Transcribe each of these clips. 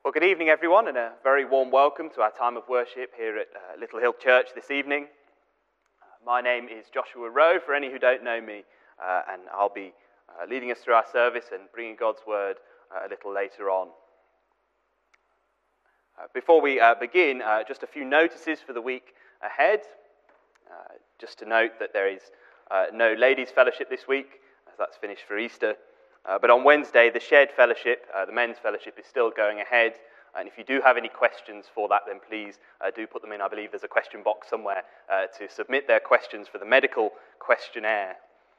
Well, good evening, everyone, and a very warm welcome to our time of worship here at Little Hill Church this evening. My name is Joshua Rowe, for any who don't know me, and I'll be leading us through our service and bringing God's Word a little later on. Before we begin, just a few notices for the week ahead. Just to note that there is no ladies' fellowship this week, as that's finished for Easter. But on Wednesday, the shared fellowship, the men's fellowship, is still going ahead. And if you do have any questions for that, then please do put them in. I believe there's a question box somewhere to submit their questions for the medical questionnaire.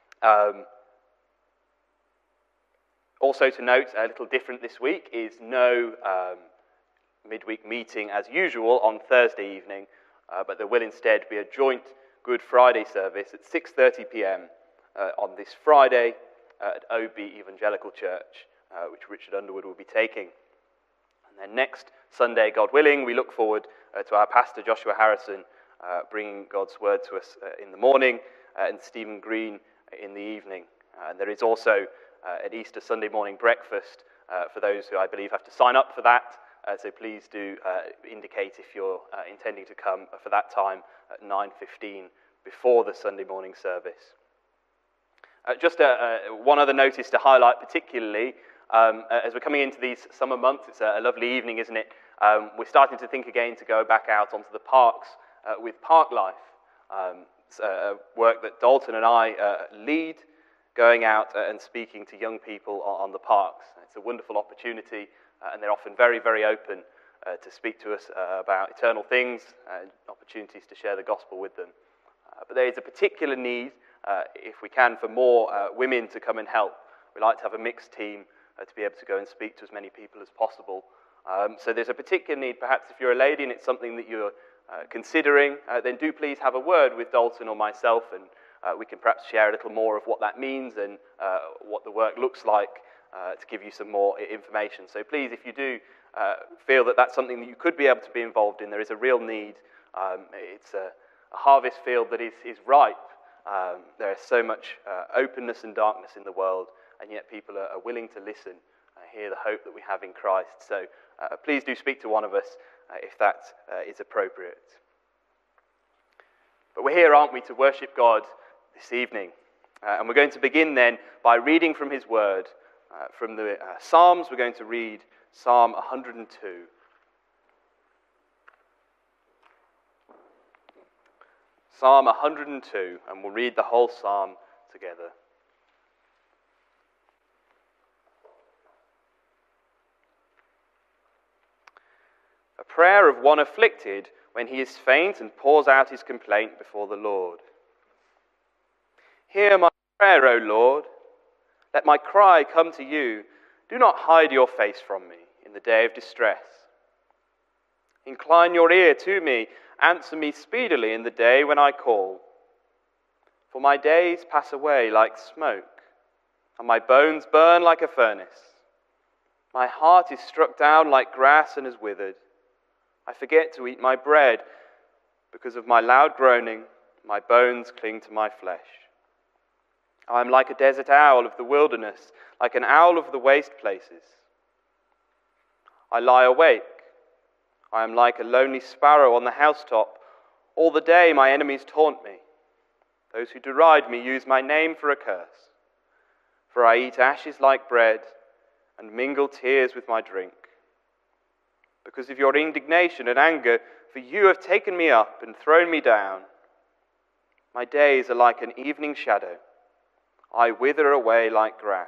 Also to note, a little different this week, is no midweek meeting as usual on Thursday evening, but there will instead be a joint Good Friday service at 6:30 p.m. On this Friday, at OB Evangelical Church, which Richard Underwood will be taking. And then next Sunday, God willing, we look forward to our pastor Joshua Harrison bringing God's word to us in the morning, and Stephen Green in the evening. And there is also an Easter Sunday morning breakfast for those who I believe have to sign up for that. So please do indicate if you're intending to come for that time at 9:15 before the Sunday morning service. Just one other notice to highlight particularly, as we're coming into these summer months, it's a lovely evening, isn't it? We're starting to think again to go back out onto the parks with Park Life. It's a work that Dalton and I lead, going out and speaking to young people on the parks. It's a wonderful opportunity, and they're often very, very open to speak to us about eternal things, opportunities to share the gospel with them. But there is a particular need, if we can, for more women to come and help. We like to have a mixed team to be able to go and speak to as many people as possible. So there's a particular need, perhaps if you're a lady and it's something that you're considering, then do please have a word with Dalton or myself, and we can perhaps share a little more of what that means and what the work looks like to give you some more information. So please, if you do feel that that's something that you could be able to be involved in, there is a real need. It's a harvest field that is ripe. There is so much openness and darkness in the world, and yet people are willing to listen and hear the hope that we have in Christ. So please do speak to one of us if that is appropriate. But we're here, aren't we, to worship God this evening. And we're going to begin then by reading from His Word. From the Psalms, we're going to read Psalm 102. Psalm 102, and we'll read the whole psalm together. A prayer of one afflicted when he is faint and pours out his complaint before the Lord. Hear my prayer, O Lord. Let my cry come to you. Do not hide your face from me in the day of distress. Incline your ear to me. Answer me speedily in the day when I call. For my days pass away like smoke, and my bones burn like a furnace. My heart is struck down like grass and is withered. I forget to eat my bread. Because of my loud groaning, my bones cling to my flesh. I am like a desert owl of the wilderness, like an owl of the waste places. I lie awake. I am like a lonely sparrow on the housetop. All the day my enemies taunt me. Those who deride me use my name for a curse. For I eat ashes like bread and mingle tears with my drink. Because of your indignation and anger, for you have taken me up and thrown me down. My days are like an evening shadow. I wither away like grass.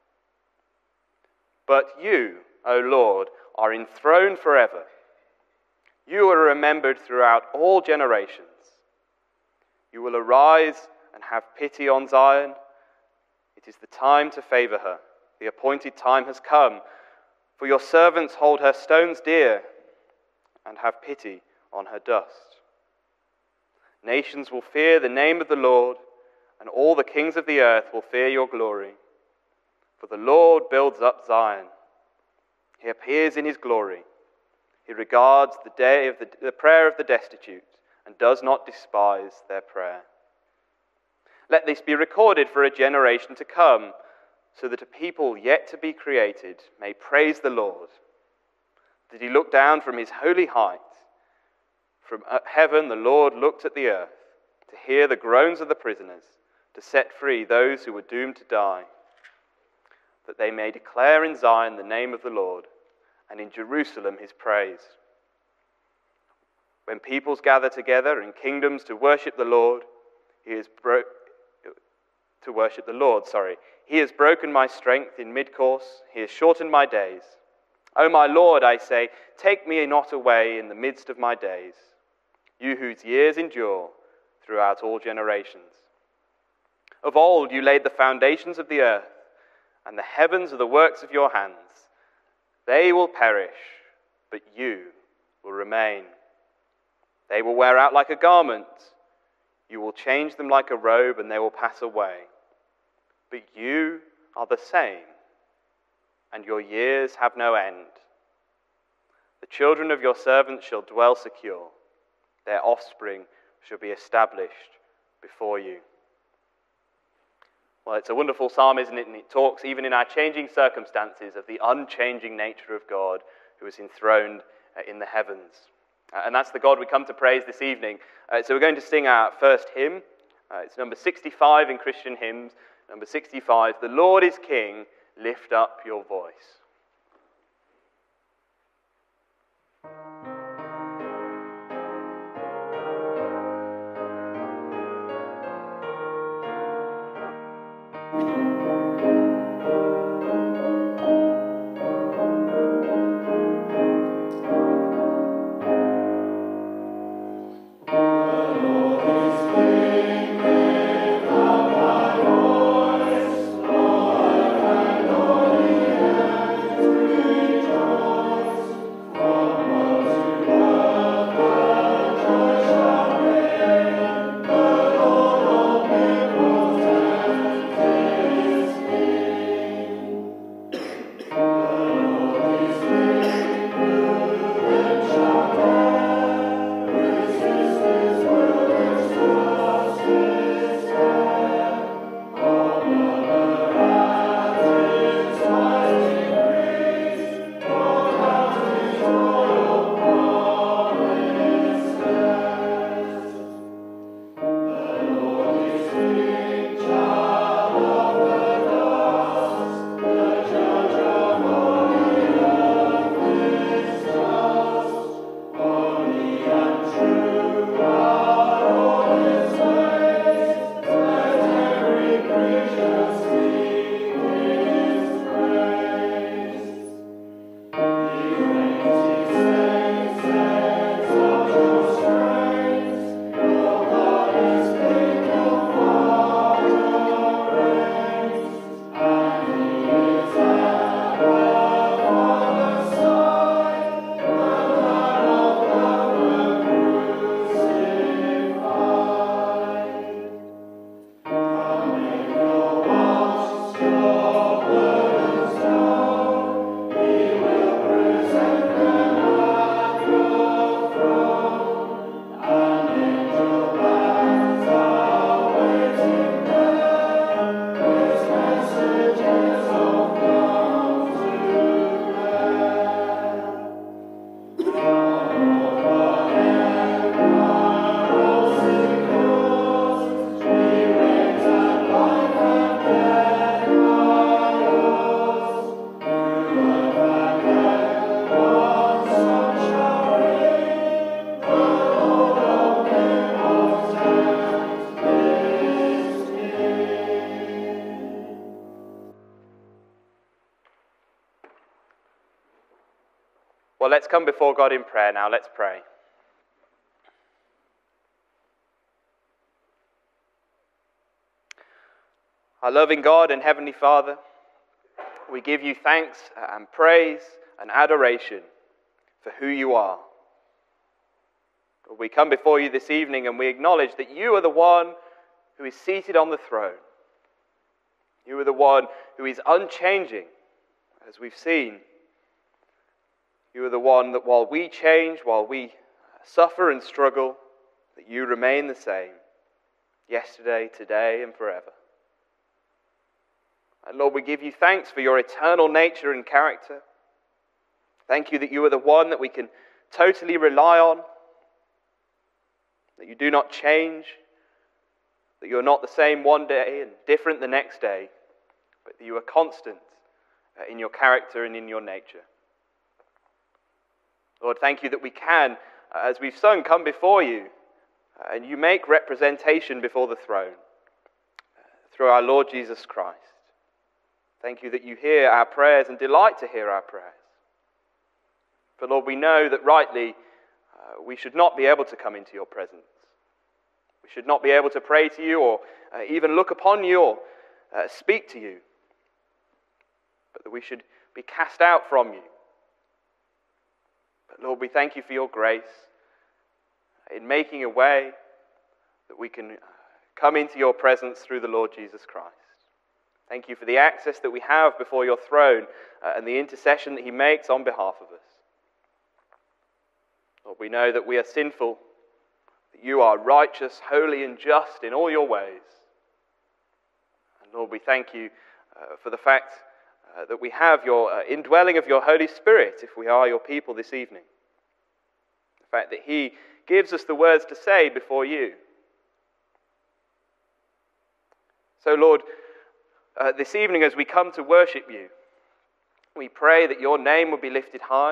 But you, O Lord, are enthroned forever. You are remembered throughout all generations. You will arise and have pity on Zion. It is the time to favor her. The appointed time has come. For your servants hold her stones dear and have pity on her dust. Nations will fear the name of the Lord, and all the kings of the earth will fear your glory. For the Lord builds up Zion. He appears in his glory. He regards the prayer of the destitute and does not despise their prayer. Let this be recorded for a generation to come, so that a people yet to be created may praise the Lord. Did he look down from his holy height? From heaven the Lord looked at the earth, to hear the groans of the prisoners, to set free those who were doomed to die, that they may declare in Zion the name of the Lord, and in Jerusalem his praise. When peoples gather together and kingdoms to worship the Lord, He has broken my strength in mid-course. He has shortened my days. O my Lord, I say, take me not away in the midst of my days, you whose years endure throughout all generations. Of old you laid the foundations of the earth, and the heavens are the works of your hands. They will perish, but you will remain. They will wear out like a garment. You will change them like a robe, and they will pass away. But you are the same, and your years have no end. The children of your servants shall dwell secure. Their offspring shall be established before you. Well, it's a wonderful psalm, isn't it? And it talks, even in our changing circumstances, of the unchanging nature of God who is enthroned in the heavens. And that's the God we come to praise this evening. So we're going to sing our first hymn. It's number 65 in Christian hymns. Number 65, The Lord is King, lift up your voice. Well, let's come before God in prayer now. Let's pray. Our loving God and Heavenly Father, we give you thanks and praise and adoration for who you are. We come before you this evening and we acknowledge that you are the one who is seated on the throne. You are the one who is unchanging, as we've seen. You are the one that while we change, while we suffer and struggle, that you remain the same, yesterday, today, and forever. And Lord, we give you thanks for your eternal nature and character, Thank you that you are the one that we can totally rely on, that you do not change, that you are not the same one day and different the next day, but that you are constant in your character and in your nature. Lord, thank you that we can, as we've sung, come before you, and you make representation before the throne through our Lord Jesus Christ. Thank you that you hear our prayers and delight to hear our prayers. But Lord, we know that rightly we should not be able to come into your presence. We should not be able to pray to you or even look upon you or speak to you. But that we should be cast out from you. But Lord, we thank you for your grace in making a way that we can come into your presence through the Lord Jesus Christ. Thank you for the access that we have before your throne and the intercession that he makes on behalf of us. Lord, we know that we are sinful, that you are righteous, holy, and just in all your ways. And Lord, we thank you for the fact that we have your indwelling of your Holy Spirit if we are your people this evening. The fact that he gives us the words to say before you. So Lord, this evening as we come to worship you, we pray that your name will be lifted high,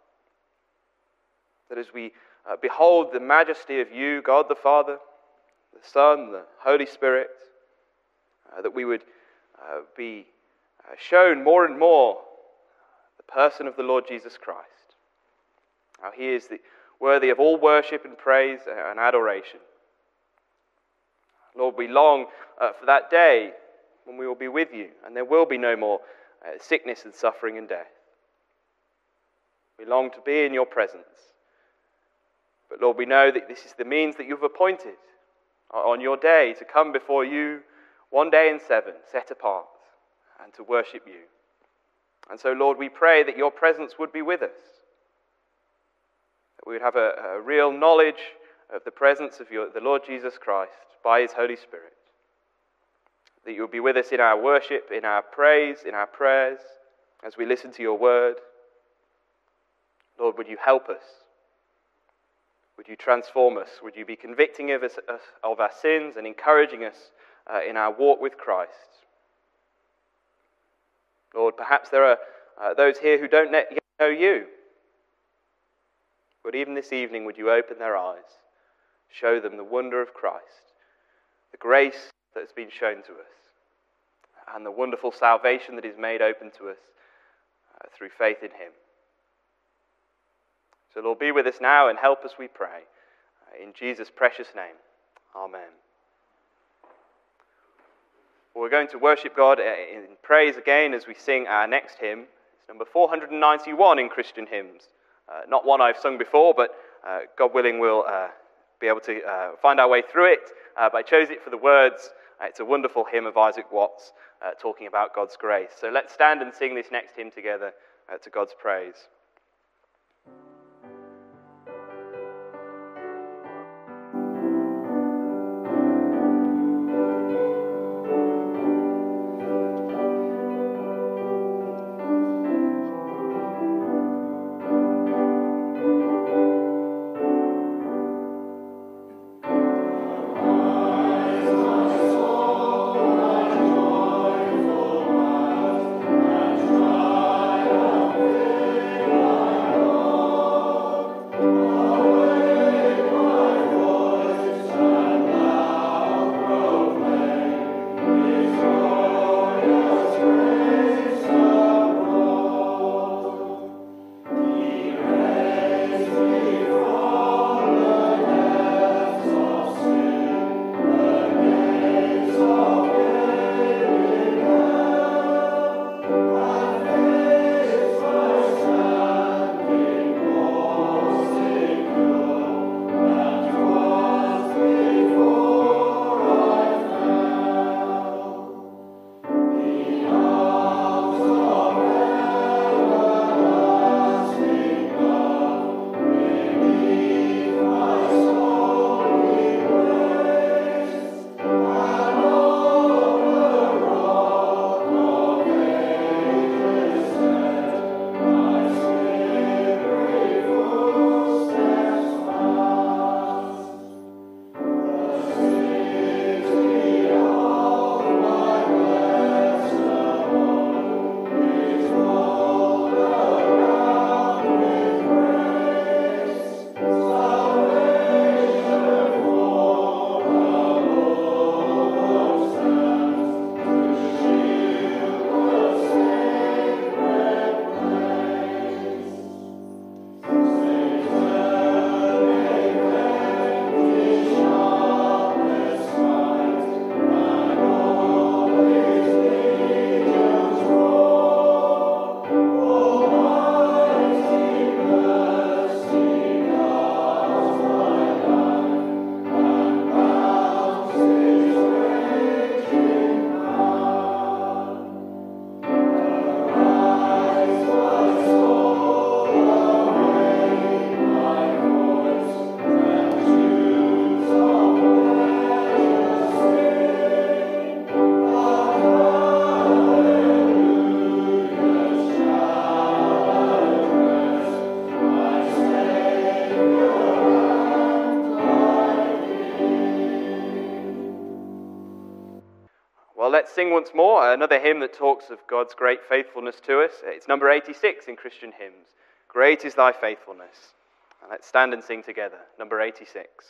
that as we behold the majesty of you, God the Father, the Son, the Holy Spirit, that we would be shown more and more the person of the Lord Jesus Christ. How he is worthy of all worship and praise and adoration. Lord, we long for that day when we will be with you and there will be no more sickness and suffering and death. We long to be in your presence. But Lord, we know that this is the means that you've appointed on your day to come before you one day in 7, set apart, and to worship you. And so, Lord, we pray that your presence would be with us, that we would have a real knowledge of the presence of the Lord Jesus Christ by his Holy Spirit, that you will be with us in our worship, in our praise, in our prayers, as we listen to your word. Lord, would you help us? Would you transform us? Would you be convicting of us of our sins and encouraging us in our walk with Christ? Lord, perhaps there are those here who don't yet know you. But even this evening, would you open their eyes, show them the wonder of Christ, the grace that has been shown to us, and the wonderful salvation that is made open to us through faith in him. So Lord, be with us now and help us, we pray. In Jesus' precious name, amen. Well, we're going to worship God in praise again as we sing our next hymn. It's number 491 in Christian hymns. Not one I've sung before, but God willing we'll be able to find our way through it. But I chose it for the words. It's a wonderful hymn of Isaac Watts talking about God's grace. So let's stand and sing this next hymn together to God's praise. Amen. let's sing once more another hymn that talks of God's great faithfulness to us. It's number 86 in Christian hymns. Great is thy faithfulness. And let's stand and sing together. Number 86.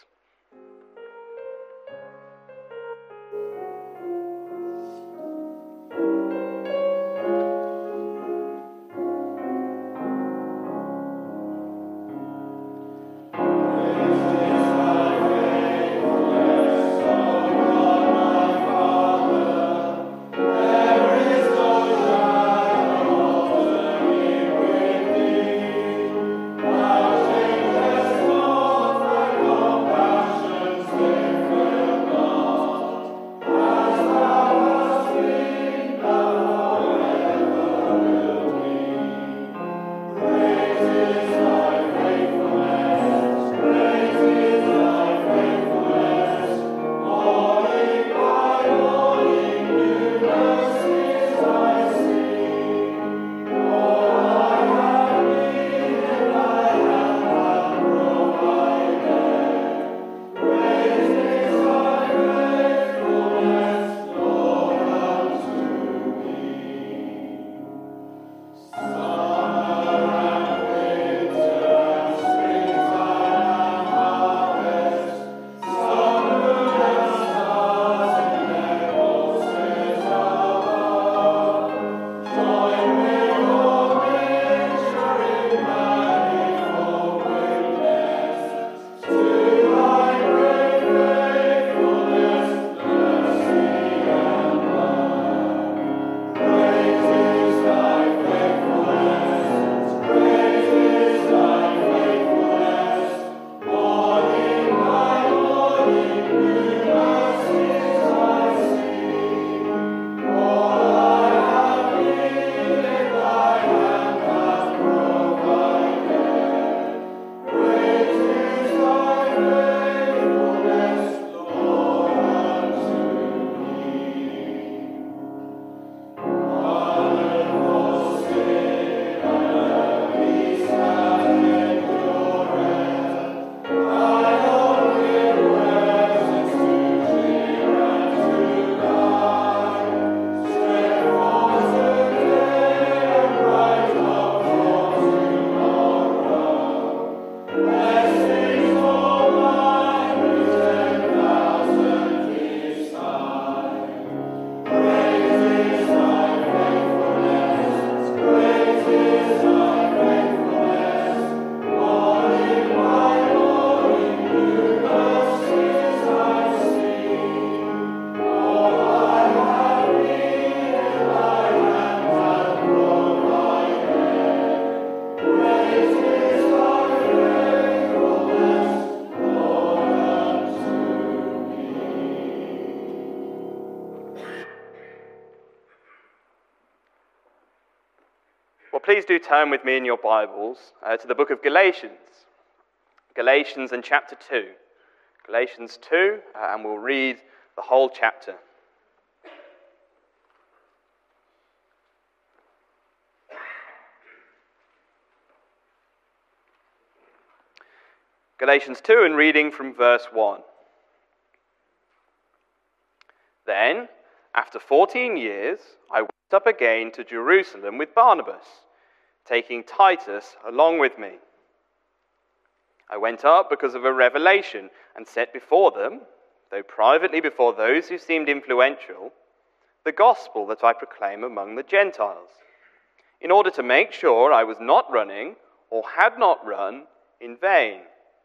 Well, please do turn with me in your Bibles to the book of Galatians. Galatians and chapter 2. Galatians 2, and we'll read the whole chapter. Galatians 2, and reading from verse 1. Then, after 14 years, I went up again to Jerusalem with Barnabas, taking Titus along with me. I went up because of a revelation and set before them, though privately before those who seemed influential, the gospel that I proclaim among the Gentiles, in order to make sure I was not running or had not run in vain.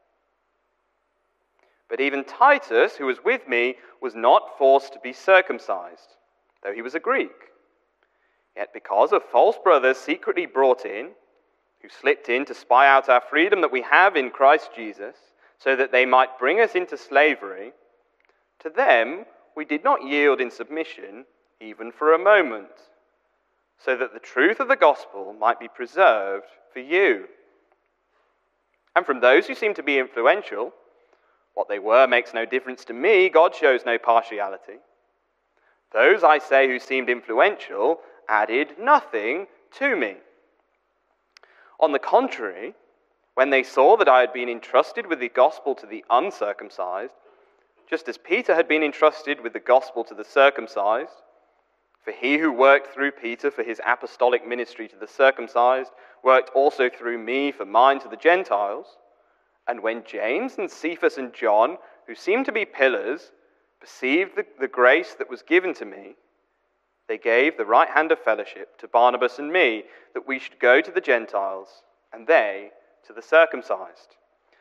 But even Titus, who was with me, was not forced to be circumcised, though he was a Greek. Yet because of false brothers secretly brought in, who slipped in to spy out our freedom that we have in Christ Jesus, so that they might bring us into slavery, to them we did not yield in submission, even for a moment, so that the truth of the gospel might be preserved for you. And from those who seem to be influential, what they were makes no difference to me. God shows no partiality. Those, I say, who seemed influential added nothing to me. On the contrary, when they saw that I had been entrusted with the gospel to the uncircumcised, just as Peter had been entrusted with the gospel to the circumcised, For he who worked through Peter for his apostolic ministry to the circumcised worked also through me for mine to the Gentiles. And when James and Cephas and John, who seemed to be pillars, perceived the grace that was given to me, they gave the right hand of fellowship to Barnabas and me, that we should go to the Gentiles, and they to the circumcised.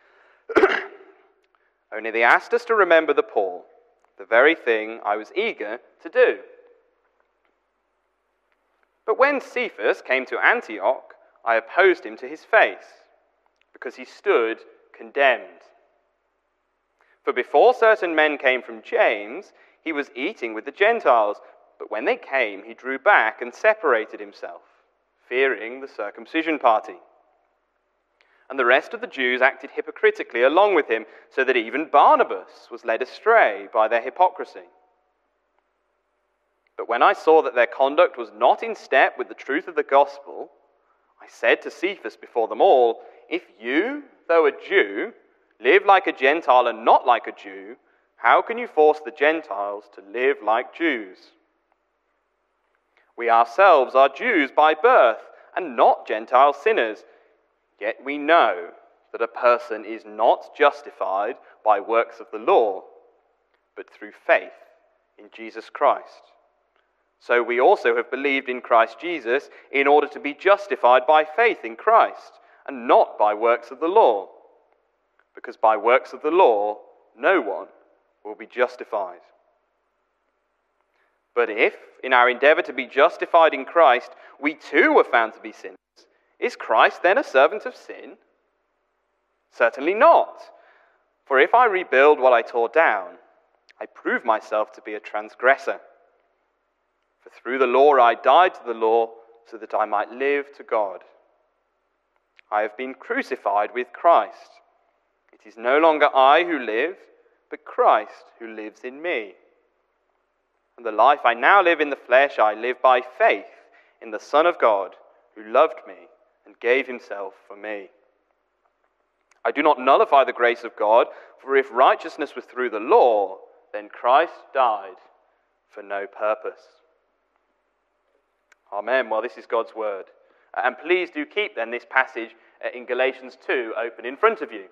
Only they asked us to remember the Paul, the very thing I was eager to do. But when Cephas came to Antioch, I opposed him to his face, because he stood condemned. For before certain men came from James, he was eating with the Gentiles, but when they came, he drew back and separated himself, fearing the circumcision party. And the rest of the Jews acted hypocritically along with him, so that even Barnabas was led astray by their hypocrisy. But when I saw that their conduct was not in step with the truth of the gospel, I said to Cephas before them all, if you, though a Jew, live like a Gentile and not like a Jew, how can you force the Gentiles to live like Jews? We ourselves are Jews by birth and not Gentile sinners, yet we know that a person is not justified by works of the law, but through faith in Jesus Christ. So we also have believed in Christ Jesus in order to be justified by faith in Christ, and not by works of the law. Because by works of the law, no one will be justified. But if, in our endeavor to be justified in Christ, we too were found to be sinners, is Christ then a servant of sin? Certainly not. For if I rebuild what I tore down, I prove myself to be a transgressor. For through the law I died to the law, so that I might live to God. I have been crucified with Christ. It is no longer I who live, but Christ who lives in me. And the life I now live in the flesh, I live by faith in the Son of God, who loved me and gave himself for me. I do not nullify the grace of God, for if righteousness was through the law, then Christ died for no purpose. Amen. Well, this is God's word. And please do keep then this passage in Galatians 2 open in front of you.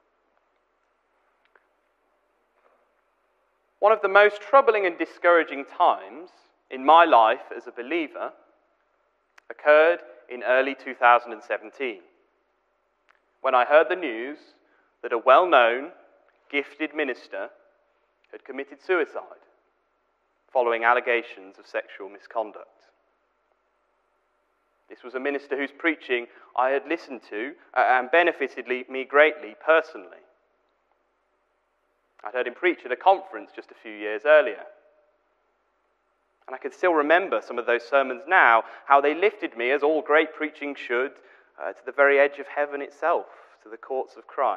One of the most troubling and discouraging times in my life as a believer occurred in early 2017, when I heard the news that a well-known, gifted minister had committed suicide following allegations of sexual misconduct. This was a minister whose preaching I had listened to and benefited me greatly personally. I'd heard him preach at a conference just a few years earlier. And I can still remember some of those sermons now, how they lifted me, as all great preaching should, to the very edge of heaven itself, to the courts of Christ.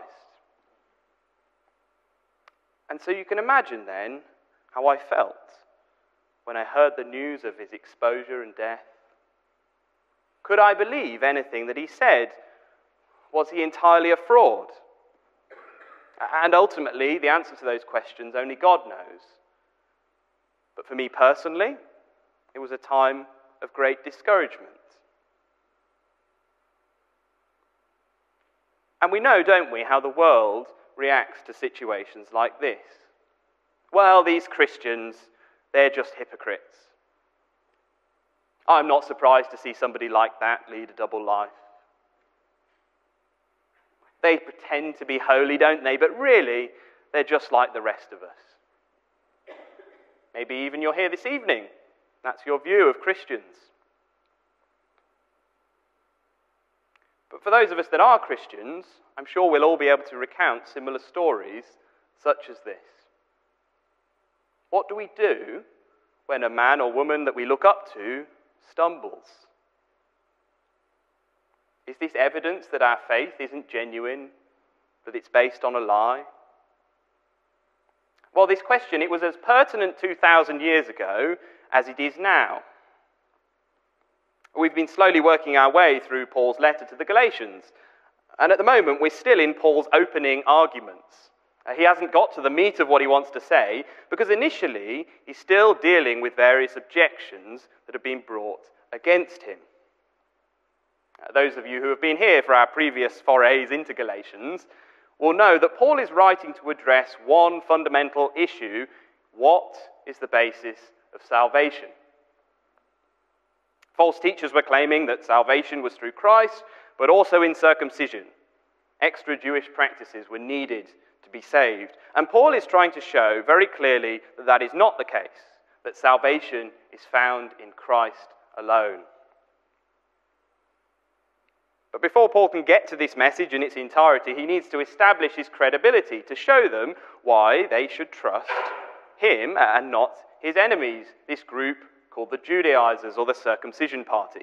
And so you can imagine then how I felt when I heard the news of his exposure and death. Could I believe anything that he said? Was he entirely a fraud? And ultimately, the answer to those questions only God knows. But for me personally, it was a time of great discouragement. And we know, don't we, how the world reacts to situations like this. Well, these Christians, they're just hypocrites. I'm not surprised to see somebody like that lead a double life. They pretend to be holy, don't they? But really, they're just like the rest of us. Maybe even you're here this evening. That's your view of Christians. But for those of us that are Christians, I'm sure we'll all be able to recount similar stories such as this. What do we do when a man or woman that we look up to stumbles? Is this evidence that our faith isn't genuine, that it's based on a lie? Well, this question, it was as pertinent 2,000 years ago as it is now. We've been slowly working our way through Paul's letter to the Galatians, and at the moment we're still in Paul's opening arguments. He hasn't got to the meat of what he wants to say, because initially he's still dealing with various objections that have been brought against him. Those of you who have been here for our previous forays into Galatians will know that Paul is writing to address one fundamental issue: what is the basis of salvation? False teachers were claiming that salvation was through Christ, but also in circumcision. Extra Jewish practices were needed to be saved. And Paul is trying to show very clearly that that is not the case, that salvation is found in Christ alone. But before Paul can get to this message in its entirety, he needs to establish his credibility, to show them why they should trust him and not his enemies, this group called the Judaizers, or the circumcision party.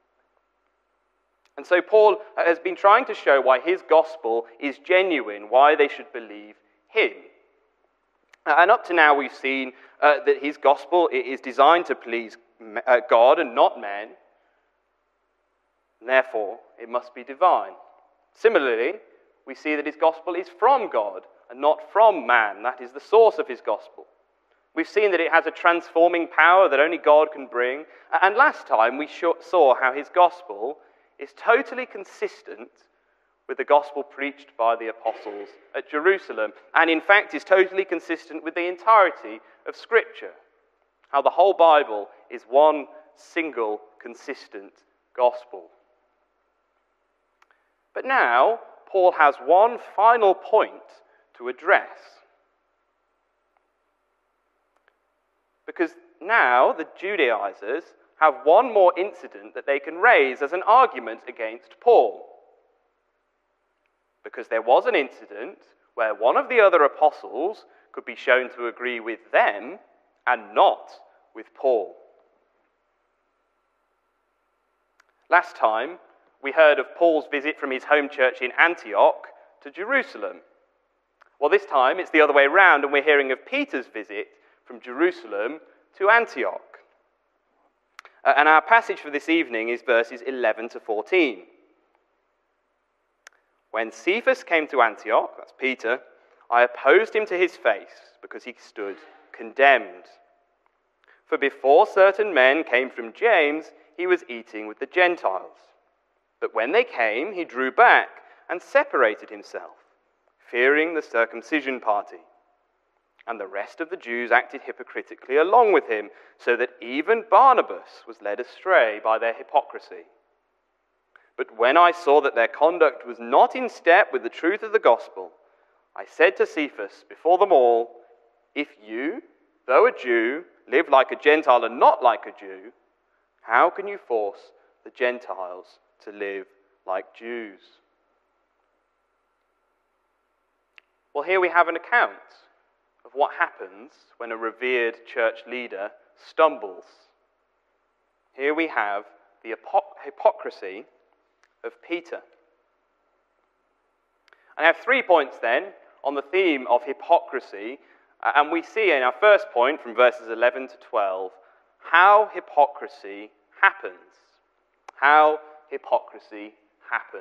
And so Paul has been trying to show why his gospel is genuine, why they should believe him. And up to now we've seen that his gospel is designed to please God and not men, and therefore it must be divine. Similarly, we see that his gospel is from God and not from man. That is the source of his gospel. We've seen that it has a transforming power that only God can bring. And last time we saw how his gospel is totally consistent with the gospel preached by the apostles at Jerusalem, and in fact is totally consistent with the entirety of Scripture. How the whole Bible is one single consistent gospel. But now Paul has one final point to address. Because now the Judaizers have one more incident that they can raise as an argument against Paul. Because there was an incident where one of the other apostles could be shown to agree with them and not with Paul. Last time, we heard of Paul's visit from his home church in Antioch to Jerusalem. Well, this time it's the other way around, and we're hearing of Peter's visit from Jerusalem to Antioch. And our passage for this evening is verses 11 to 14. When Cephas came to Antioch, that's Peter, I opposed him to his face because he stood condemned. For before certain men came from James, he was eating with the Gentiles. But when they came, he drew back and separated himself, fearing the circumcision party. And the rest of the Jews acted hypocritically along with him, so that even Barnabas was led astray by their hypocrisy. But when I saw that their conduct was not in step with the truth of the gospel, I said to Cephas before them all, if you, though a Jew, live like a Gentile and not like a Jew, how can you force the Gentiles to live like Jews? Well, here we have an account of what happens when a revered church leader stumbles. Here we have the hypocrisy of Peter. And I have 3 points then on the theme of hypocrisy, and we see in our first point from verses 11 to 12 how hypocrisy happens. How hypocrisy happens.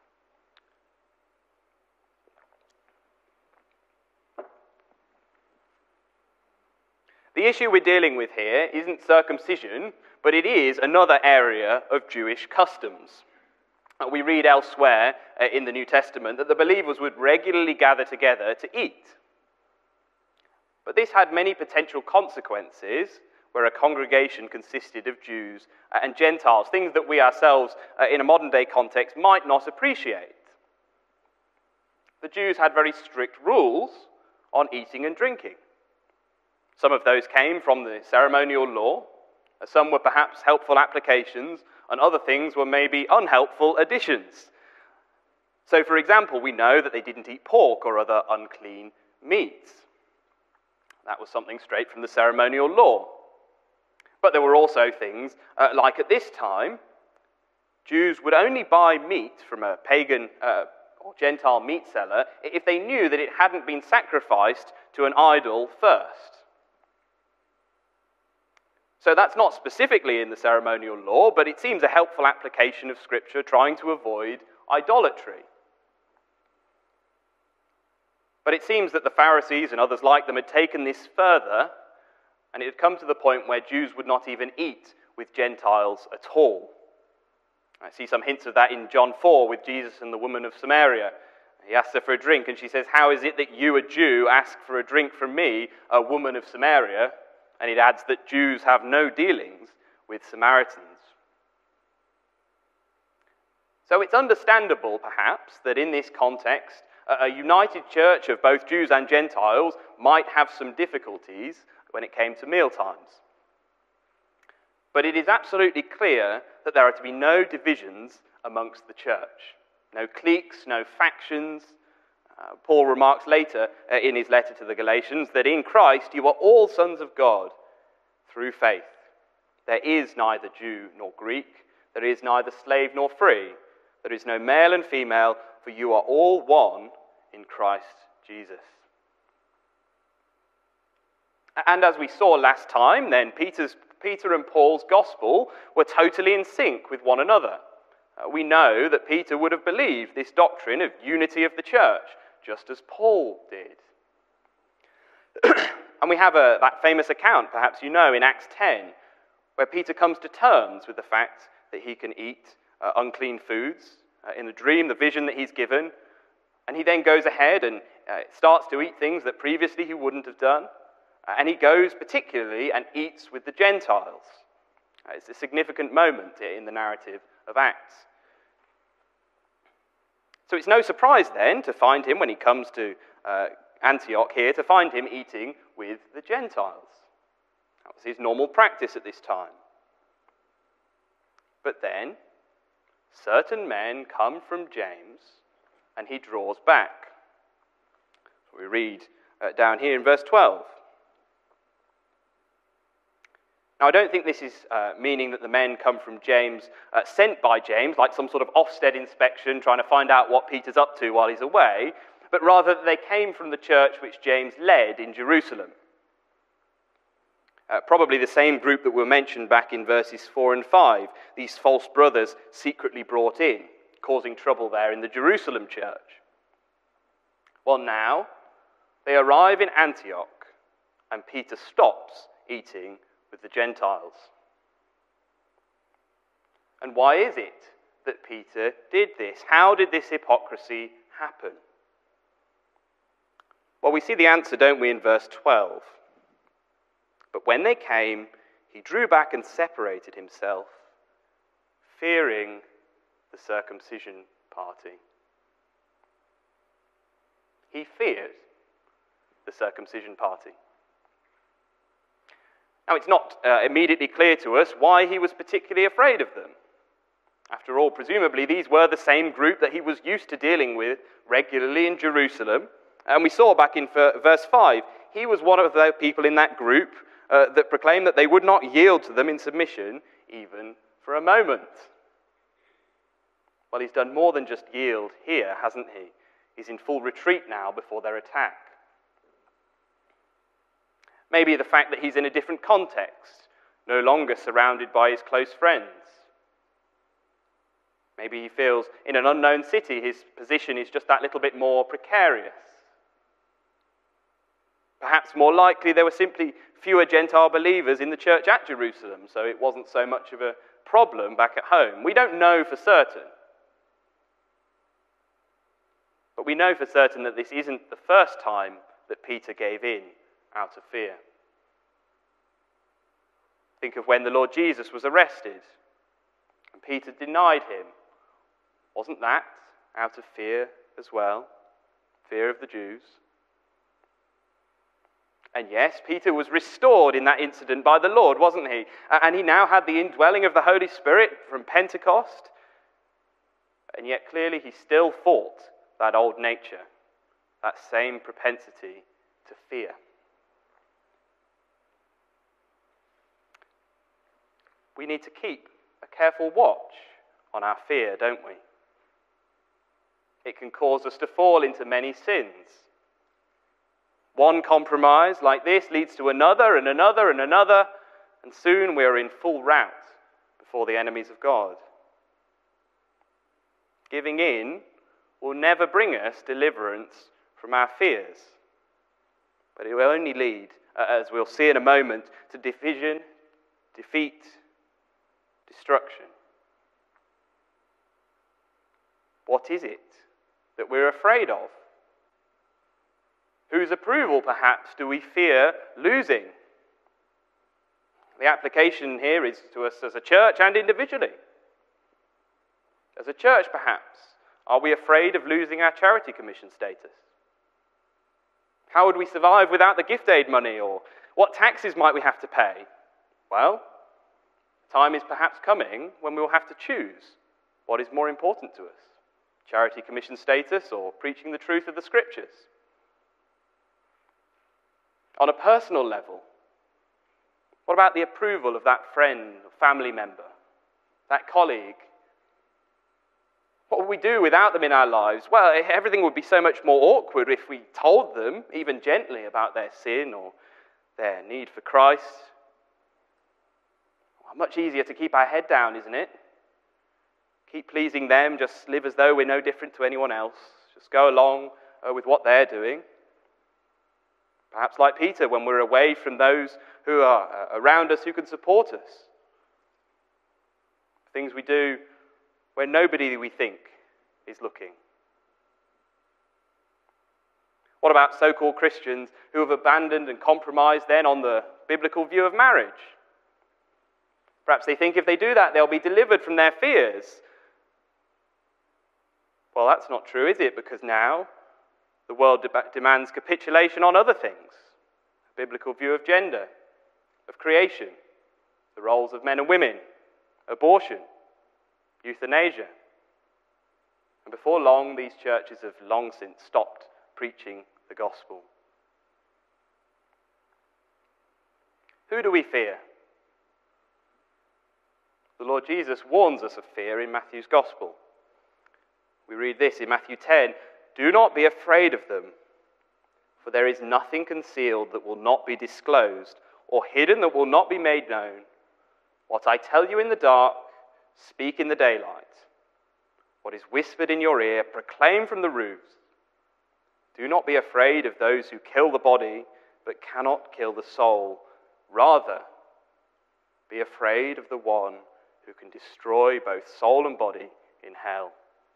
The issue we're dealing with here isn't circumcision, but it is another area of Jewish customs. We read elsewhere in the New Testament that the believers would regularly gather together to eat. But this had many potential consequences where a congregation consisted of Jews and Gentiles, things that we ourselves, in a modern-day context, might not appreciate. The Jews had very strict rules on eating and drinking. Some of those came from the ceremonial law, some were perhaps helpful applications, and other things were maybe unhelpful additions. So, for example, we know that they didn't eat pork or other unclean meats. That was something straight from the ceremonial law. But there were also things like at this time, Jews would only buy meat from a pagan or Gentile meat seller if they knew that it hadn't been sacrificed to an idol first. So that's not specifically in the ceremonial law, but it seems a helpful application of Scripture trying to avoid idolatry. But it seems that the Pharisees and others like them had taken this further, and it had come to the point where Jews would not even eat with Gentiles at all. I see some hints of that in John 4 with Jesus and the woman of Samaria. He asks her for a drink, and she says, "How is it that you, a Jew, ask for a drink from me, a woman of Samaria?" And it adds that Jews have no dealings with Samaritans. So it's understandable, perhaps, that in this context, a united church of both Jews and Gentiles might have some difficulties when it came to mealtimes. But it is absolutely clear that there are to be no divisions amongst the church. No cliques, no factions. Paul remarks later in his letter to the Galatians that in Christ you are all sons of God through faith. There is neither Jew nor Greek. There is neither slave nor free. There is no male and female, for you are all one in Christ Jesus. And as we saw last time, then Peter and Paul's gospel were totally in sync with one another. We know that Peter would have believed this doctrine of unity of the church, just as Paul did. And we have that famous account, perhaps you know, in Acts 10, where Peter comes to terms with the fact that he can eat unclean foods in the dream, the vision that he's given. And he then goes ahead and starts to eat things that previously he wouldn't have done. And he goes particularly and eats with the Gentiles. It's a significant moment in the narrative of Acts. So it's no surprise then to find him, when he comes to Antioch here, to find him eating with the Gentiles. That was his normal practice at this time. But then, certain men come from James, and he draws back. We read down here in verse 12. Now, I don't think this is meaning that the men come from James, sent by James, like some sort of Ofsted inspection, trying to find out what Peter's up to while he's away, but rather that they came from the church which James led in Jerusalem. Probably the same group that were mentioned back in verses 4 and 5, these false brothers secretly brought in, causing trouble there in the Jerusalem church. Well, now they arrive in Antioch, and Peter stops eating with the Gentiles. And why is it that Peter did this? How did this hypocrisy happen? Well, we see the answer, don't we, in verse 12. But when they came, he drew back and separated himself, fearing the circumcision party. He feared the circumcision party. Now, it's not immediately clear to us why he was particularly afraid of them. After all, presumably these were the same group that he was used to dealing with regularly in Jerusalem. And we saw back in verse 5, he was one of the people in that group that proclaimed that they would not yield to them in submission, even for a moment. Well, he's done more than just yield here, hasn't he? He's in full retreat now before their attack. Maybe the fact that he's in a different context, no longer surrounded by his close friends. Maybe he feels in an unknown city his position is just that little bit more precarious. Perhaps more likely there were simply fewer Gentile believers in the church at Jerusalem, so it wasn't so much of a problem back at home. We don't know for certain. But we know for certain that this isn't the first time that Peter gave in out of fear. Think of when the Lord Jesus was arrested and Peter denied him. Wasn't that out of fear as well? Fear of the Jews? And yes, Peter was restored in that incident by the Lord, wasn't he? And he now had the indwelling of the Holy Spirit from Pentecost. And yet clearly he still fought that old nature, that same propensity to fear. We need to keep a careful watch on our fear, don't we? It can cause us to fall into many sins. One compromise like this leads to another and another and another, and soon we are in full rout before the enemies of God. Giving in will never bring us deliverance from our fears. But it will only lead, as we'll see in a moment, to division, defeat, destruction. What is it that we're afraid of? Whose approval, perhaps, do we fear losing? The application here is to us as a church and individually. As a church, perhaps, are we afraid of losing our charity commission status? How would we survive without the gift aid money, or what taxes might we have to pay? Well, time is perhaps coming when we will have to choose what is more important to us, charity commission status or preaching the truth of the Scriptures. On a personal level, what about the approval of that friend or family member, that colleague? What would we do without them in our lives? Well, everything would be so much more awkward if we told them, even gently, about their sin or their need for Christ. Well, much easier to keep our head down, isn't it? Keep pleasing them, just live as though we're no different to anyone else. Just go along with what they're doing. Perhaps like Peter, when we're away from those who are around us who can support us. Things we do when nobody we think is looking. What about so-called Christians who have abandoned and compromised then on the biblical view of marriage? Perhaps they think if they do that, they'll be delivered from their fears. Well, that's not true, is it? Because now the world demands capitulation on other things. A biblical view of gender, of creation, the roles of men and women, abortion, euthanasia. And before long, these churches have long since stopped preaching the gospel. Who do we fear? The Lord Jesus warns us of fear in Matthew's gospel. We read this in Matthew 10, "Do not be afraid of them, for there is nothing concealed that will not be disclosed, or hidden that will not be made known. What I tell you in the dark, speak in the daylight. What is whispered in your ear, proclaim from the roofs. Do not be afraid of those who kill the body, but cannot kill the soul. Rather, be afraid of the one who can destroy both soul and body in hell."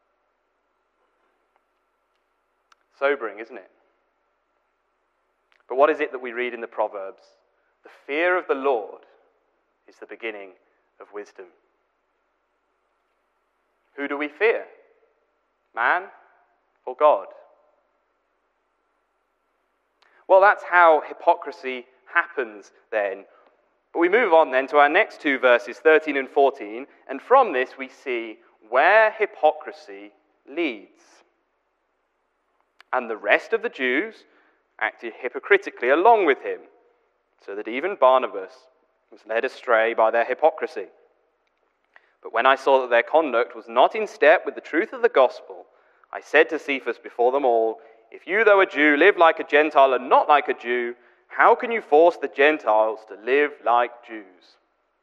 Sobering, isn't it? But what is it that we read in the Proverbs? The fear of the Lord is the beginning of wisdom. Who do we fear? Man or God? Well, that's how hypocrisy happens then. But we move on then to our next two verses, 13 and 14, and from this we see where hypocrisy leads. And the rest of the Jews acted hypocritically along with him, so that even Barnabas was led astray by their hypocrisy. But when I saw that their conduct was not in step with the truth of the gospel, I said to Cephas before them all, "If you, though a Jew, live like a Gentile and not like a Jew, how can you force the Gentiles to live like Jews?"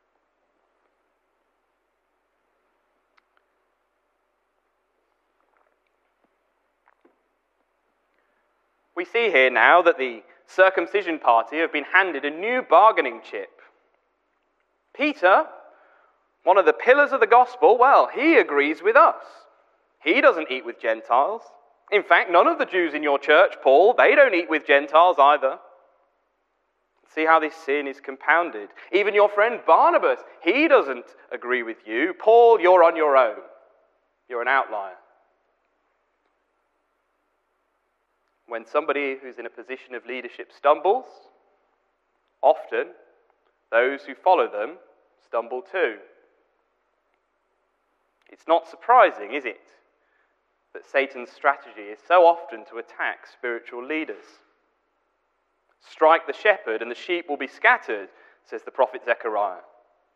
We see here now that the circumcision party have been handed a new bargaining chip. Peter, one of the pillars of the gospel, well, he agrees with us. He doesn't eat with Gentiles. In fact, none of the Jews in your church, Paul, they don't eat with Gentiles either. See how this sin is compounded. Even your friend Barnabas, he doesn't agree with you. Paul, you're on your own. You're an outlier. When somebody who's in a position of leadership stumbles, often those who follow them stumble too. It's not surprising, is it, that Satan's strategy is so often to attack spiritual leaders. "Strike the shepherd and the sheep will be scattered," says the prophet Zechariah.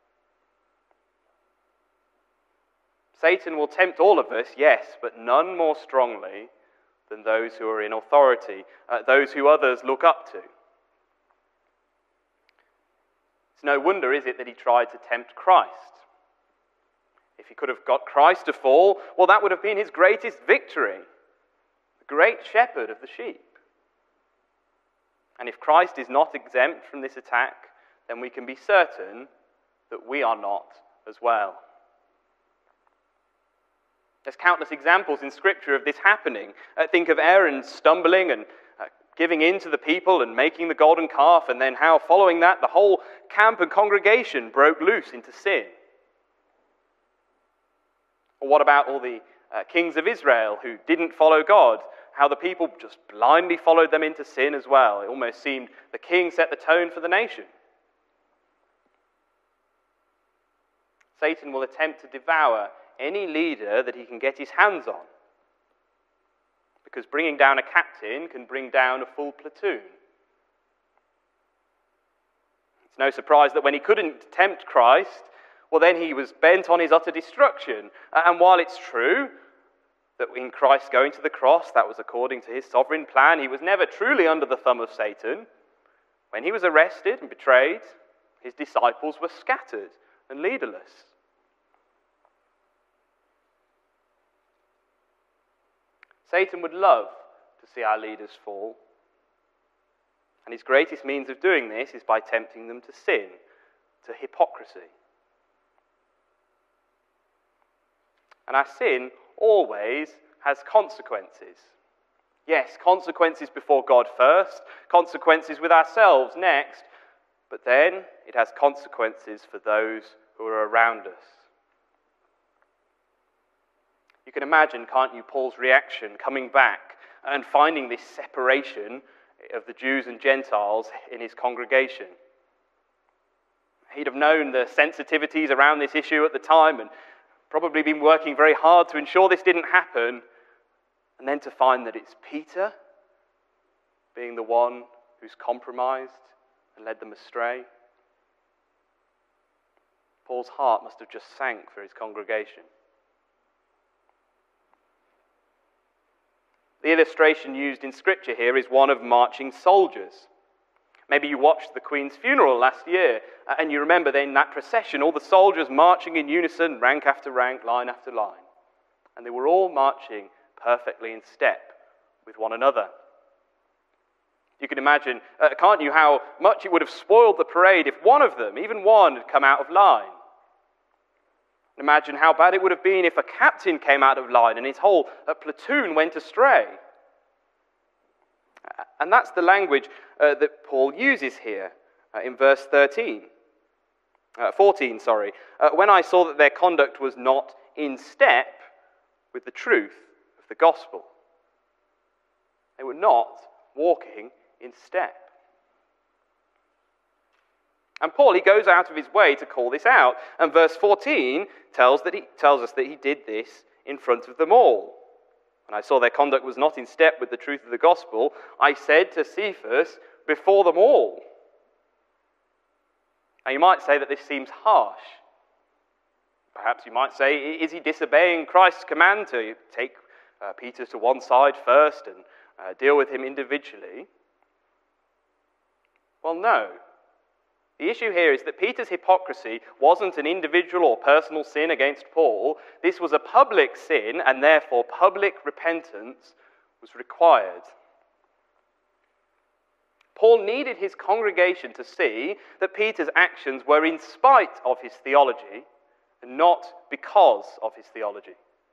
Satan will tempt all of us, yes, but none more strongly than those who are in authority, those who others look up to. It's no wonder, is it, that he tried to tempt Christ. If he could have got Christ to fall, well, that would have been his greatest victory. The great shepherd of the sheep. And if Christ is not exempt from this attack, then we can be certain that we are not as well. There's countless examples in Scripture of this happening. Think of Aaron stumbling and giving in to the people and making the golden calf, and then how following that the whole camp and congregation broke loose into sin. Or what about all the kings of Israel who didn't follow God? How the people just blindly followed them into sin as well. It almost seemed the king set the tone for the nation. Satan will attempt to devour any leader that he can get his hands on, because bringing down a captain can bring down a full platoon. It's no surprise that when he couldn't tempt Christ, well, then he was bent on his utter destruction. And while it's true that in Christ going to the cross, that was according to his sovereign plan, he was never truly under the thumb of Satan. When he was arrested and betrayed, his disciples were scattered and leaderless. Satan would love to see our leaders fall. And his greatest means of doing this is by tempting them to sin, to hypocrisy. And our sin always has consequences. Yes, consequences before God first, consequences with ourselves next, but then it has consequences for those who are around us. You can imagine, can't you, Paul's reaction coming back and finding this separation of the Jews and Gentiles in his congregation. He'd have known the sensitivities around this issue at the time and probably been working very hard to ensure this didn't happen, and then to find that it's Peter being the one who's compromised and led them astray. Paul's heart must have just sank for his congregation. The illustration used in Scripture here is one of marching soldiers. Maybe you watched the Queen's funeral last year, and you remember then that procession, all the soldiers marching in unison, rank after rank, line after line. And they were all marching perfectly in step with one another. You can imagine, can't you, how much it would have spoiled the parade if one of them, even one, had come out of line. Imagine how bad it would have been if a captain came out of line and his whole platoon went astray. And that's the language that Paul uses here in verse 14. When I saw that their conduct was not in step with the truth of the gospel. They were not walking in step. And Paul, he goes out of his way to call this out. And verse 14 tells us that he did this in front of them all. When I saw their conduct was not in step with the truth of the gospel, I said to Cephas before them all. Now you might say that this seems harsh. Perhaps you might say, is he disobeying Christ's command to take Peter to one side first and deal with him individually? Well, no. The issue here is that Peter's hypocrisy wasn't an individual or personal sin against Paul. This was a public sin, and therefore public repentance was required. Paul needed his congregation to see that Peter's actions were in spite of his theology, and not because of his theology.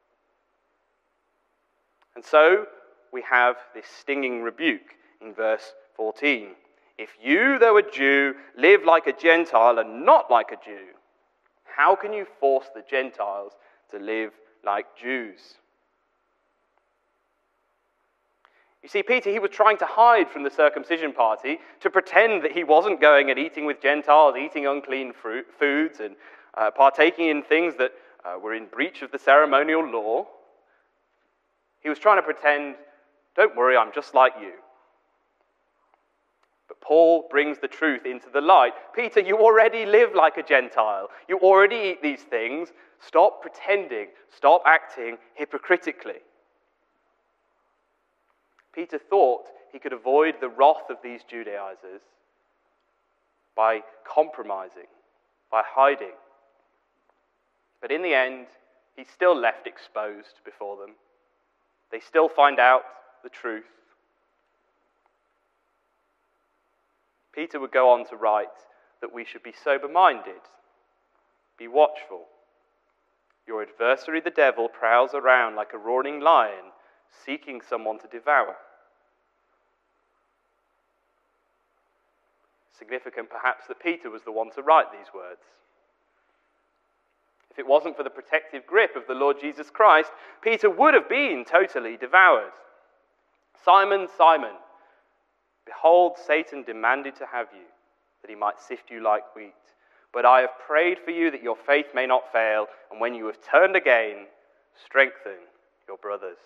And so we have this stinging rebuke in verse 14. If you, though a Jew, live like a Gentile and not like a Jew, how can you force the Gentiles to live like Jews? You see, Peter, he was trying to hide from the circumcision party, to pretend that he wasn't going and eating with Gentiles, eating unclean foods and partaking in things that were in breach of the ceremonial law. He was trying to pretend, don't worry, I'm just like you. But Paul brings the truth into the light. Peter, you already live like a Gentile. You already eat these things. Stop pretending. Stop acting hypocritically. Peter thought he could avoid the wrath of these Judaizers by compromising, by hiding. But in the end, he's still left exposed before them. They still find out the truth. Peter would go on to write that we should be sober-minded, be watchful. Your adversary, the devil, prowls around like a roaring lion, seeking someone to devour. Significant, perhaps, that Peter was the one to write these words. If it wasn't for the protective grip of the Lord Jesus Christ, Peter would have been totally devoured. Simon, Simon, behold, Satan demanded to have you, that he might sift you like wheat. But I have prayed for you that your faith may not fail, and when you have turned again, strengthen your brothers.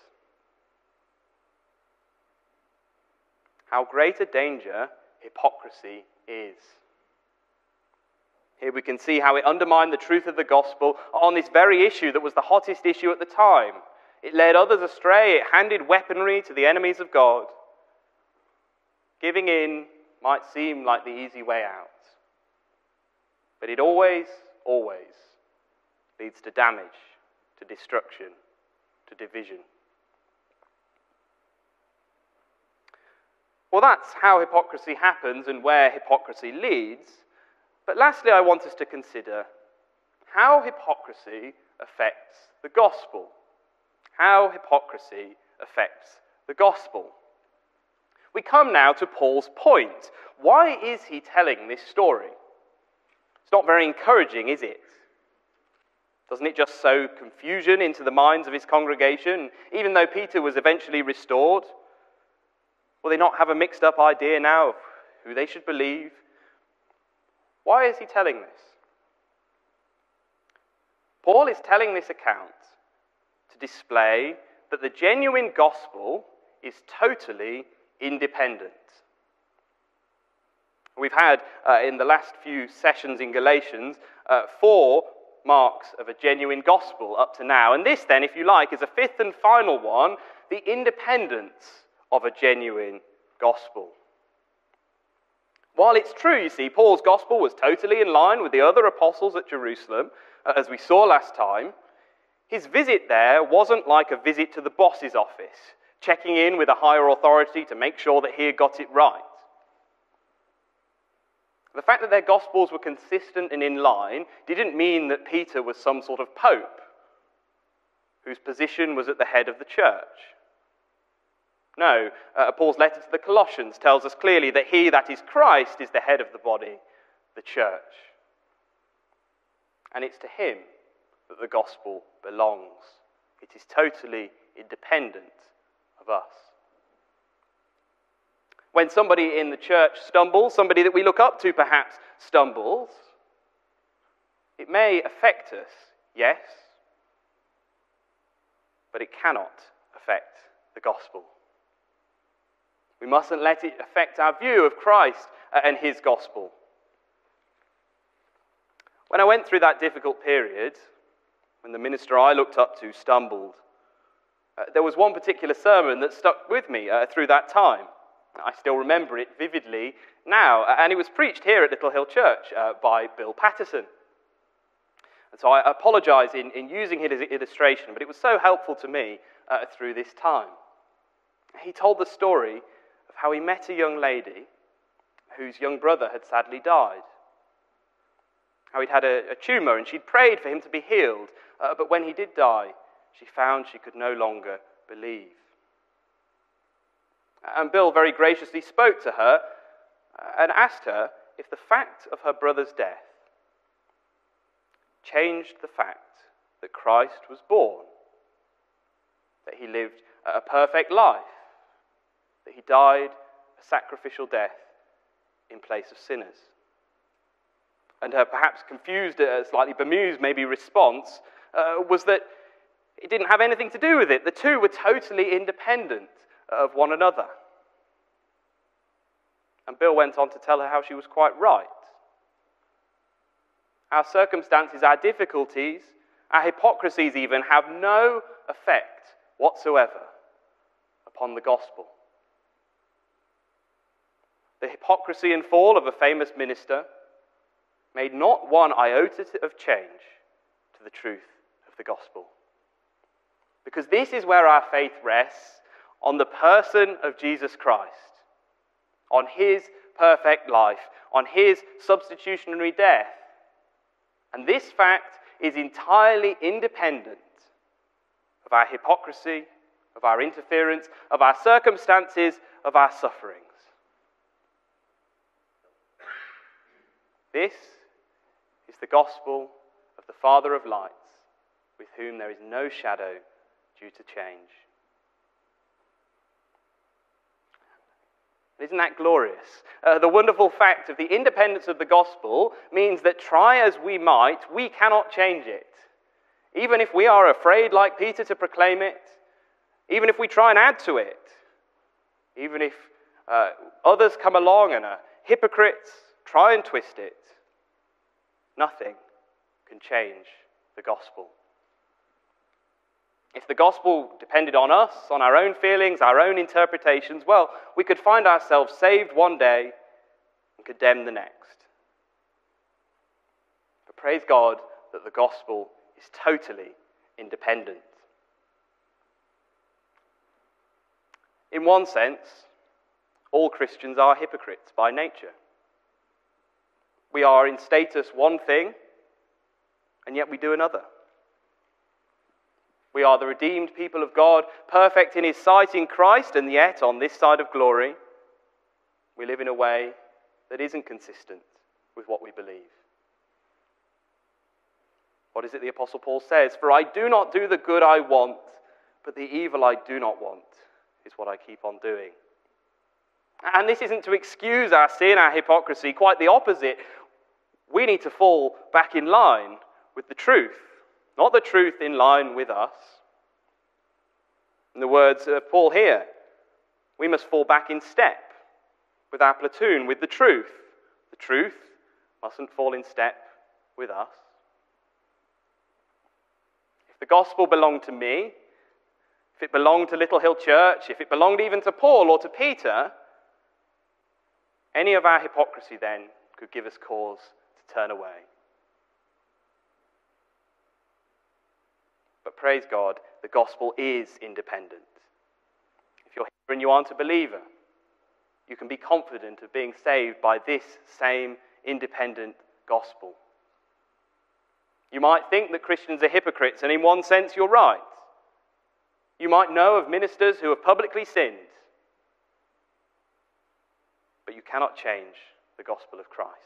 How great a danger hypocrisy is. Here we can see how it undermined the truth of the gospel on this very issue that was the hottest issue at the time. It led others astray. It handed weaponry to the enemies of God. Giving in might seem like the easy way out. But it always leads to damage, to destruction, to division. Well, that's how hypocrisy happens and where hypocrisy leads. But lastly, I want us to consider how hypocrisy affects the gospel. How hypocrisy affects the gospel. We come now to Paul's point. Why is he telling this story? It's not very encouraging, is it? Doesn't it just sow confusion into the minds of his congregation? Even though Peter was eventually restored, will they not have a mixed up idea now of who they should believe? Why is he telling this? Paul is telling this account to display that the genuine gospel is totally independent. We've had, in the last few sessions in Galatians, 4 marks of a genuine gospel up to now. And this then, if you like, is a fifth and final one, the independence of a genuine gospel. While it's true, you see, Paul's gospel was totally in line with the other apostles at Jerusalem, as we saw last time, his visit there wasn't like a visit to the boss's office, checking in with a higher authority to make sure that he had got it right. The fact that their gospels were consistent and in line didn't mean that Peter was some sort of pope whose position was at the head of the church. No, Paul's letter to the Colossians tells us clearly that he, that is Christ, is the head of the body, the church. And it's to him that the gospel belongs. It is totally independent of us. When somebody in the church stumbles, somebody that we look up to perhaps stumbles, it may affect us, yes, but it cannot affect the gospel. We mustn't let it affect our view of Christ and his gospel. When I went through that difficult period, when the minister I looked up to stumbled, there was one particular sermon that stuck with me through that time. I still remember it vividly now, and it was preached here at Little Hill Church by Bill Patterson. And so I apologise in using it as an illustration, but it was so helpful to me through this time. He told the story of how he met a young lady whose young brother had sadly died. How he'd had a tumour and she'd prayed for him to be healed, but when he did die, she found she could no longer believe. And Bill very graciously spoke to her and asked her if the fact of her brother's death changed the fact that Christ was born, that he lived a perfect life, that he died a sacrificial death in place of sinners. And her perhaps confused, slightly bemused maybe response was that it didn't have anything to do with it. The two were totally independent of one another. And Bill went on to tell her how she was quite right. Our circumstances, our difficulties, our hypocrisies even, have no effect whatsoever upon the gospel. The hypocrisy and fall of a famous minister made not one iota of change to the truth of the gospel. Because this is where our faith rests, on the person of Jesus Christ, on his perfect life, on his substitutionary death. And this fact is entirely independent of our hypocrisy, of our interference, of our circumstances, of our sufferings. This is the gospel of the Father of lights, with whom there is no shadow due to change. Isn't that glorious? The wonderful fact of the independence of the gospel means that try as we might, we cannot change it. Even if we are afraid, like Peter, to proclaim it, even if we try and add to it, even if others come along and are hypocrites, try and twist it, nothing can change the gospel. If the gospel depended on us, on our own feelings, our own interpretations, well, we could find ourselves saved one day and condemned the next. But praise God that the gospel is totally independent. In one sense, all Christians are hypocrites by nature. We are in status one thing, and yet we do another. We are the redeemed people of God, perfect in his sight in Christ, and yet on this side of glory, we live in a way that isn't consistent with what we believe. What is it the Apostle Paul says? For I do not do the good I want, but the evil I do not want is what I keep on doing. And this isn't to excuse our sin, our hypocrisy, quite the opposite. We need to fall back in line with the truth. Not the truth in line with us. In the words of Paul here, we must fall back in step with our platoon, with the truth. The truth mustn't fall in step with us. If the gospel belonged to me, if it belonged to Little Hill Church, if it belonged even to Paul or to Peter, any of our hypocrisy then could give us cause to turn away. But praise God, the gospel is independent. If you're here and you aren't a believer, you can be confident of being saved by this same independent gospel. You might think that Christians are hypocrites, and in one sense you're right. You might know of ministers who have publicly sinned, but you cannot change the gospel of Christ.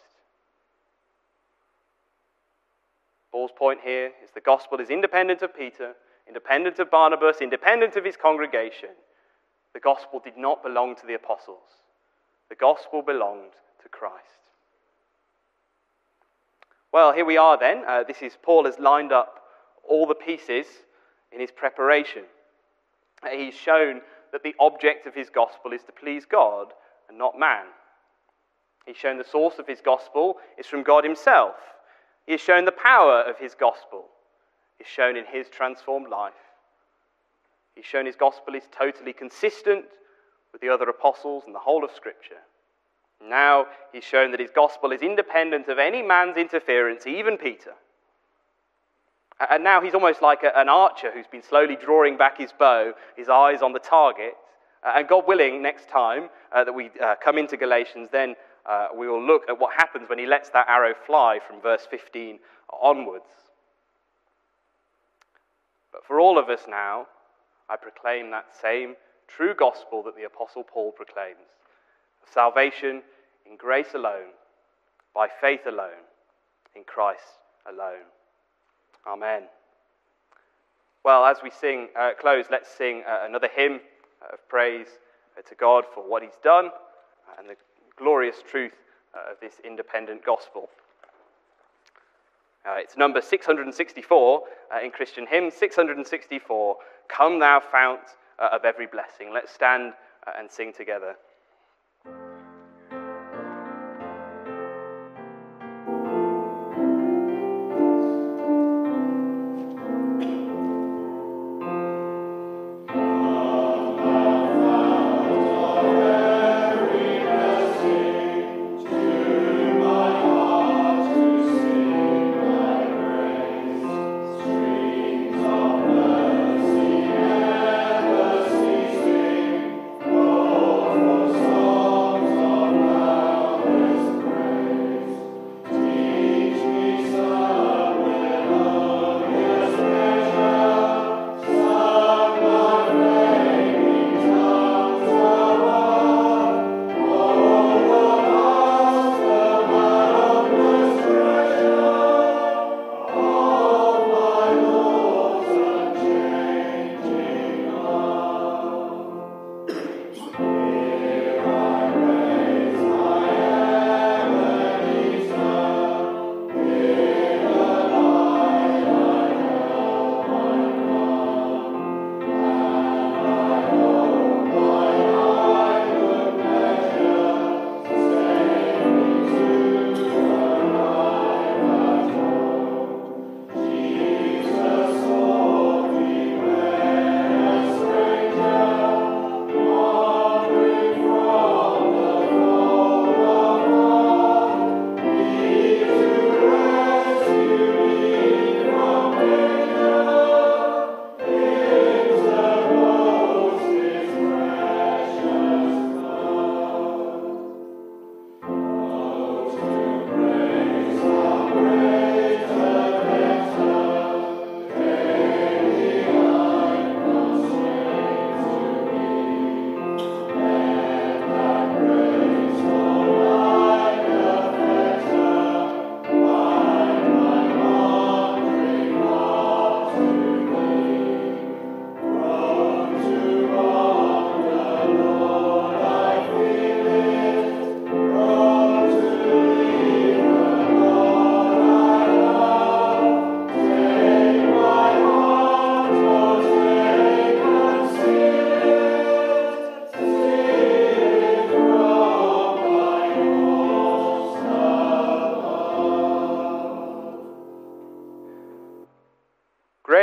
Paul's point here is the gospel is independent of Peter, independent of Barnabas, independent of his congregation. The gospel did not belong to the apostles. The gospel belonged to Christ. Well, here we are then. Paul has lined up all the pieces in his preparation. He's shown that the object of his gospel is to please God and not man. He's shown the source of his gospel is from God himself. He has shown the power of his gospel is shown in his transformed life. He's shown his gospel is totally consistent with the other apostles and the whole of Scripture. Now he's shown that his gospel is independent of any man's interference, even Peter. And now he's almost like an archer who's been slowly drawing back his bow, his eyes on the target. And God willing, next time that we come into Galatians, then we will look at what happens when he lets that arrow fly from verse 15 onwards. But for all of us now, I proclaim that same true gospel that the Apostle Paul proclaims. Salvation in grace alone, by faith alone, in Christ alone. Amen. Well, as we close, let's sing another hymn of praise to God for what he's done and the glorious truth of this independent gospel. It's number 664 in Christian hymns, 664, Come Thou Fount of Every Blessing. Let's stand and sing together.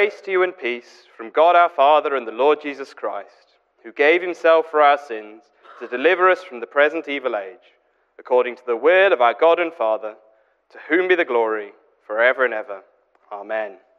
Grace to you and peace from God our Father and the Lord Jesus Christ, who gave himself for our sins to deliver us from the present evil age, according to the will of our God and Father, to whom be the glory forever and ever. Amen.